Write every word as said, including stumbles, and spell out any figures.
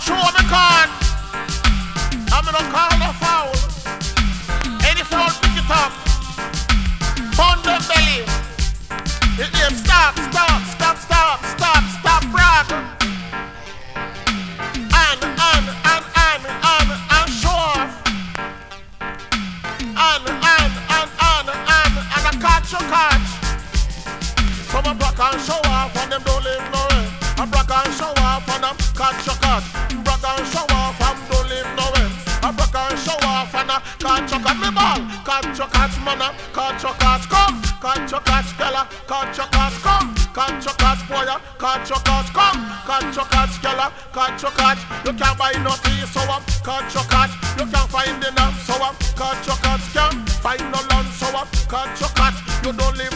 show me can. I'm gonna call the foul. Any foul, pick it up. Pound them belly. It name stop, stop, stop, stop, stop, stop, brag. And, and, and, and, and, and show off. And, and, and, and, and, and a catch your catch. Some a black and show off and them don't live nowhere. A black and show off and them catch your catch. Black and show off and don't live nowhere. A black and show off and a catch your catch. Me ball, catch your catch, man, a catch your catch, come. Catch your catch, gala, catch your catch, come. Catch your catch, boy, catch your catch, come. Catch your catch, gala, catch your catch. You can't buy no tea, so up, catch your catch. You can't find the lamp, so up, catch your catch. Can't find no lunch, so up, catch your catch. You don't live